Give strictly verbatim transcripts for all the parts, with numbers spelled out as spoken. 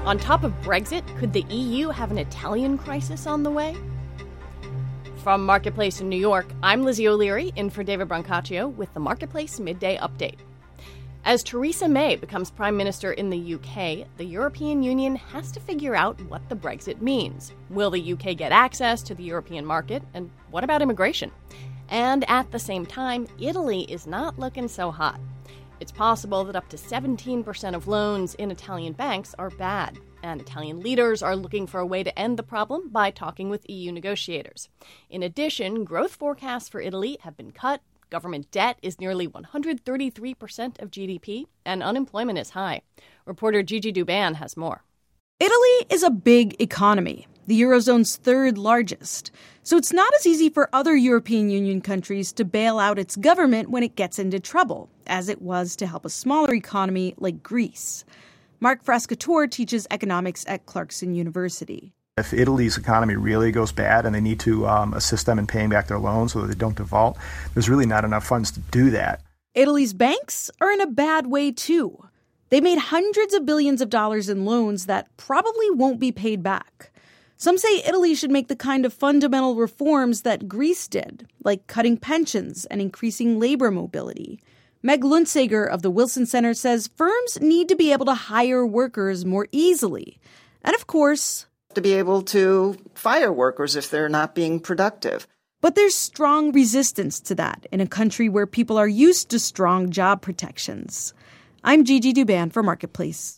On top of Brexit, could the E U have an Italian crisis on the way? From Marketplace in New York, I'm Lizzie O'Leary, in for David Brancaccio with the Marketplace Midday Update. As Theresa May becomes Prime Minister in the U K, the European Union has to figure out what the Brexit means. Will the U K get access to the European market? And what about immigration? And at the same time, Italy is not looking so hot. It's possible that up to seventeen percent of loans in Italian banks are bad, and Italian leaders are looking for a way to end the problem by talking with E U negotiators. In addition, growth forecasts for Italy have been cut. Government debt is nearly one hundred thirty-three percent of G D P, and unemployment is high. Reporter Gigi Duban has more. Italy is a big economy, the Eurozone's third largest. So it's not as easy for other European Union countries to bail out its government when it gets into trouble, as it was to help a smaller economy like Greece. Mark Frascatore teaches economics at Clarkson University. If Italy's economy really goes bad and they need to um, assist them in paying back their loans so that they don't default, there's really not enough funds to do that. Italy's banks are in a bad way, too. They made hundreds of billions of dollars in loans that probably won't be paid back. Some say Italy should make the kind of fundamental reforms that Greece did, like cutting pensions and increasing labor mobility. Meg Lundsager of the Wilson Center says firms need to be able to hire workers more easily. And of course, to be able to fire workers if they're not being productive. But there's strong resistance to that in a country where people are used to strong job protections. I'm Gigi Duban for Marketplace.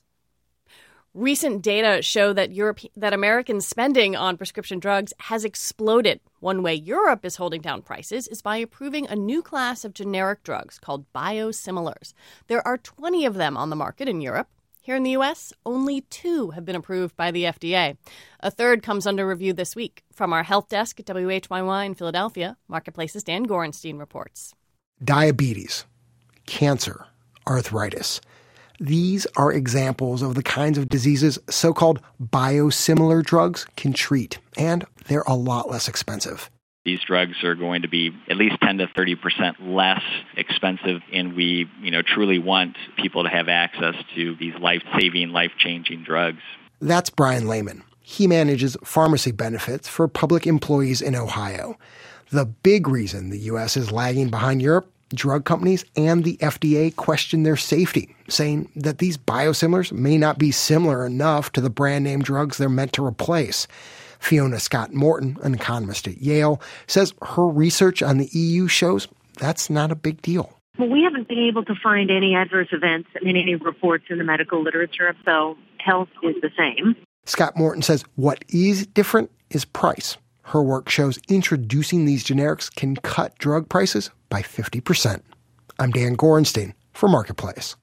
Recent data show that Europe, that American spending on prescription drugs has exploded. One way Europe is holding down prices is by approving a new class of generic drugs called biosimilars. There are twenty of them on the market in Europe. Here in the U S, only two have been approved by the F D A. A third comes under review this week. From our health desk at W H Y Y in Philadelphia, Marketplace's Dan Gorenstein reports. Diabetes, cancer, arthritis. These are examples of the kinds of diseases so-called biosimilar drugs can treat, and they're a lot less expensive. These drugs are going to be at least ten to thirty percent less expensive, and we, you know, truly want people to have access to these life-saving, life-changing drugs. That's Brian Lehman. He manages pharmacy benefits for public employees in Ohio. The big reason the U S is lagging behind Europe, drug companies and the F D A question their safety, saying that these biosimilars may not be similar enough to the brand name drugs they're meant to replace. Fiona Scott Morton, an economist at Yale, says her research on the E U shows that's not a big deal. Well, we haven't been able to find any adverse events in any reports in the medical literature, so health is the same. Scott Morton says what is different is price. Her work shows introducing these generics can cut drug prices by fifty percent. I'm Dan Gorenstein for Marketplace.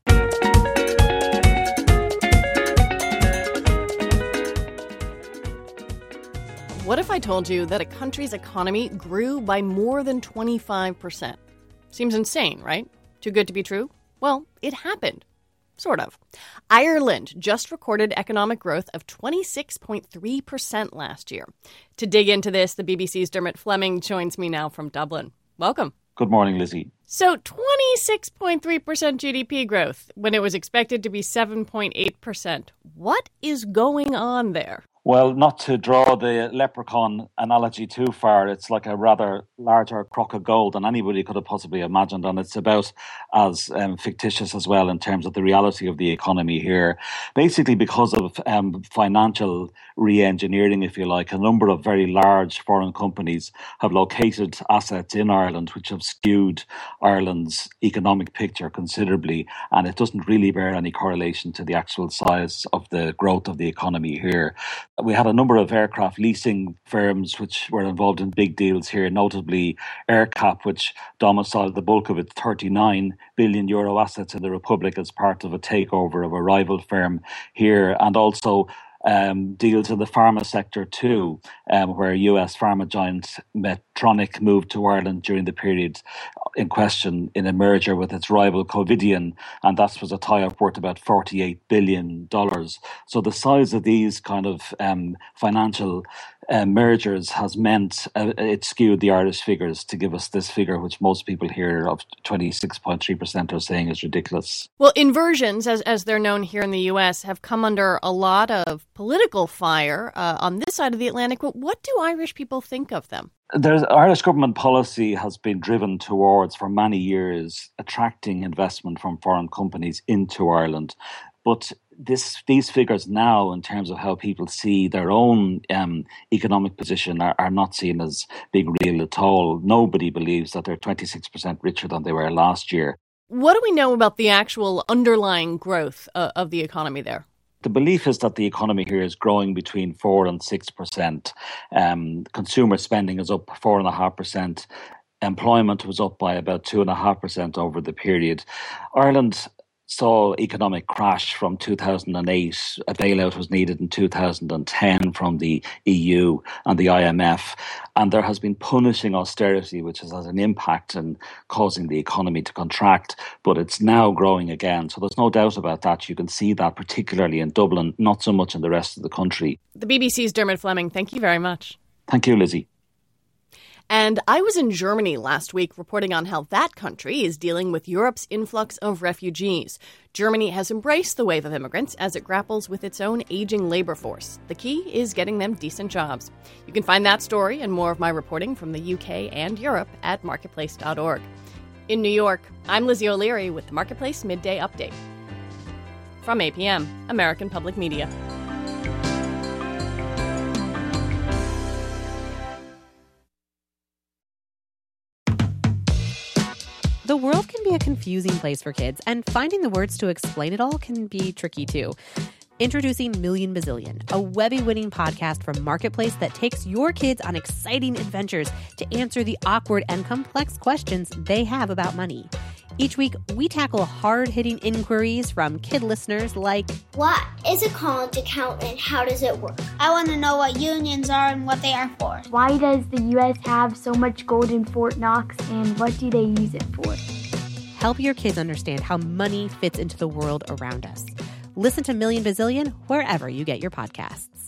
What if I told you that a country's economy grew by more than twenty-five percent? Seems insane, right? Too good to be true? Well, it happened. Sort of. Ireland just recorded economic growth of twenty-six point three percent last year. To dig into this, the B B C's Dermot Fleming joins me now from Dublin. Welcome. Good morning, Lizzie. So twenty-six point three percent G D P growth when it was expected to be seven point eight percent. What is going on there? Well, not to draw the leprechaun analogy too far, it's like a rather larger crock of gold than anybody could have possibly imagined. And it's about as um, fictitious as well in terms of the reality of the economy here. Basically, because of um, financial re-engineering, if you like, a number of very large foreign companies have located assets in Ireland which have skewed Ireland's economic picture considerably. And it doesn't really bear any correlation to the actual size of the growth of the economy here. We had a number of aircraft leasing firms which were involved in big deals here, notably AerCap, which domiciled the bulk of its thirty-nine billion euro assets in the Republic as part of a takeover of a rival firm here, and also Um, deals in the pharma sector too, um, where U S pharma giant Medtronic moved to Ireland during the period in question in a merger with its rival Covidien, and that was a tie-up worth about forty-eight billion dollars. So the size of these kind of um, financial uh, mergers has meant uh, it skewed the Irish figures to give us this figure, which most people here of twenty-six point three percent are saying is ridiculous. Well, inversions, as as they're known here in the U S, have come under a lot of political fire uh, on this side of the Atlantic. But what do Irish people think of them? There's, Irish government policy has been driven towards, for many years, attracting investment from foreign companies into Ireland. But this, these figures now, in terms of how people see their own um, economic position, are, are not seen as being real at all. Nobody believes that they're twenty-six percent richer than they were last year. What do we know about the actual underlying growth uh, of the economy there? The belief is that the economy here is growing between four and six percent. Um, consumer spending is up four and a half percent. Employment was up by about two and a half percent over the period. Ireland saw economic crash from two thousand eight. A bailout was needed in two thousand ten from the E U and the I M F. And there has been punishing austerity, which has had an impact in causing the economy to contract. But it's now growing again. So there's no doubt about that. You can see that particularly in Dublin, not so much in the rest of the country. The B B C's Dermot Fleming, thank you very much. Thank you, Lizzie. And I was in Germany last week reporting on how that country is dealing with Europe's influx of refugees. Germany has embraced the wave of immigrants as it grapples with its own aging labor force. The key is getting them decent jobs. You can find that story and more of my reporting from the U K and Europe at marketplace dot org. In New York, I'm Lizzie O'Leary with the Marketplace Midday Update. From A P M, American Public Media. The world can be a confusing place for kids, and finding the words to explain it all can be tricky too. Introducing Million Bazillion, a Webby-winning podcast from Marketplace that takes your kids on exciting adventures to answer the awkward and complex questions they have about money. Each week, we tackle hard-hitting inquiries from kid listeners like, what is a current account and how does it work? I want to know what unions are and what they are for. Why does the U S have so much gold in Fort Knox and what do they use it for? Help your kids understand how money fits into the world around us. Listen to Million Bazillion wherever you get your podcasts.